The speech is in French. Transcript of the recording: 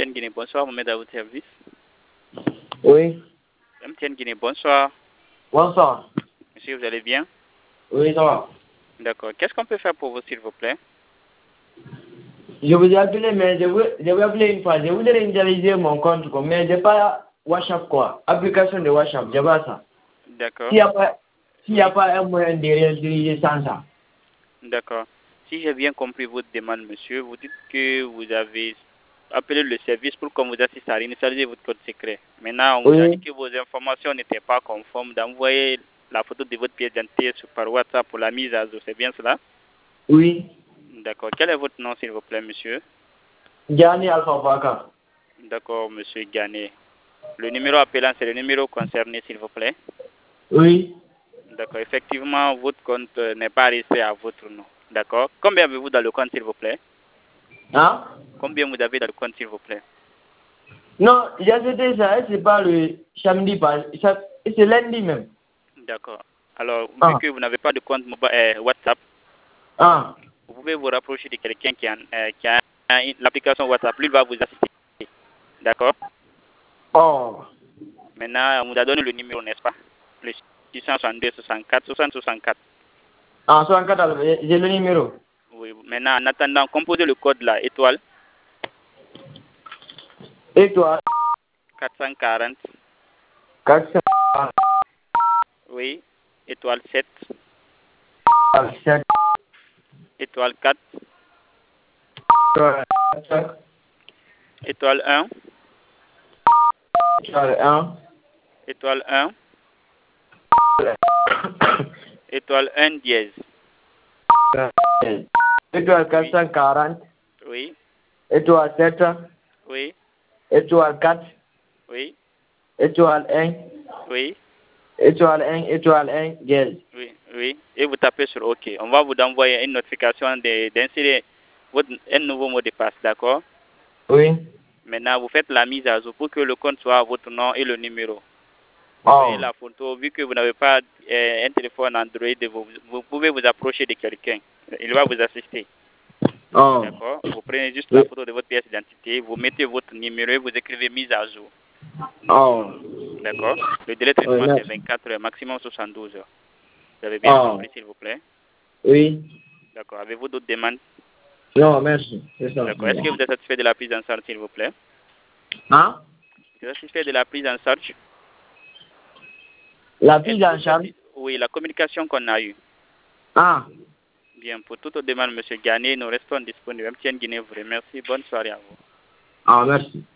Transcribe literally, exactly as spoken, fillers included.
Tienne Guinée, bonsoir, Mohamed à votre service. Oui. M T N Guinée, bonsoir. Bonsoir. Monsieur, vous allez bien? Oui, ça va. D'accord. Qu'est-ce qu'on peut faire pour vous, s'il vous plaît? Je vous ai appelé, mais je vous, je vous appelé une fois. Je voulais initialiser mon compte, quoi, mais je n'ai pas WhatsApp, quoi. Application de WhatsApp, je pas ça. D'accord. S'il n'y a, pas, s'il y a pas un moyen de réutiliser sans ça. D'accord. Si j'ai bien compris votre demande, monsieur, vous dites que vous avez appelé le service pour qu'on vous assiste à réinitialiser votre code secret. Maintenant, on vous a Oui. dit que vos informations n'étaient pas conformes d'envoyer la photo de votre pièce d'identité sur- par WhatsApp pour la mise à jour. C'est bien cela? Oui. D'accord. Quel est votre nom, s'il vous plaît, monsieur? Gianni Alpha Baka. D'accord, monsieur Gagné. Le numéro appelant, c'est le numéro concerné, s'il vous plaît. Oui. D'accord. Effectivement, votre compte euh, n'est pas resté à votre nom. D'accord. Combien avez-vous dans le compte, s'il vous plaît? Hein? Combien vous avez dans le compte, s'il vous plaît? Non, j'ai acheté ça, c'est pas le samedi, pas, ça- c'est lundi même. D'accord. Alors, vu Ah. que vous n'avez pas de compte mobi- euh, WhatsApp, Ah. vous pouvez vous rapprocher de quelqu'un qui a, euh, qui a une- l'application WhatsApp. Lui, il va vous assister. D'accord. Oh. Maintenant, on vous a donné le numéro, n'est-ce pas? Le six cent soixante-deux soixante-quatre soixante soixante-quatre. Ah, soixante-quatre, alors, j'ai j'ai le numéro. Oui. Maintenant, en attendant, composez le code là, étoile Et toi? quatre cent quarante. quatre cent Oui. Étoile sept. sept. Étoile quatre. Étoile un. Étoile un. Étoile un. Étoile un dièse. Étoile quatre cent quarante. Oui. Étoile sept. Oui. Étoile quatre. Oui. Étoile un. Oui. Étoile un. Étoile un. dièse. Oui. Oui. Et vous tapez sur OK. On va vous envoyer une notification de- d'insérer votre, un nouveau mot de passe, d'accord? Oui. Maintenant, vous faites la mise à jour pour que le compte soit à votre nom et le numéro. Vous Oh. prenez la photo. Vu que vous n'avez pas euh, un téléphone Android, vous, vous pouvez vous approcher de quelqu'un. Il va vous assister. Oh. D'accord? Vous prenez juste la Oui. photo de votre pièce d'identité, vous mettez votre numéro et vous écrivez mise à jour. Oh. D'accord? Le délai de Oui, traitement, c'est merci. vingt-quatre heures, maximum soixante-douze heures. Vous avez bien Oh. compris, s'il vous plaît? Oui. D'accord. Avez-vous d'autres demandes? Non, merci. C'est ça. D'accord. Est-ce que vous êtes satisfait de la prise en charge, s'il vous plaît? Hein? Vous êtes satisfait de la prise en charge? La Est-ce prise que en vous charge? êtes... Oui, la communication qu'on a eue. Ah. Bien, pour toute autre demande, M. Gagné, nous restons disponibles. M T N Guinée vous remercie. Bonne soirée à vous. Ah, merci.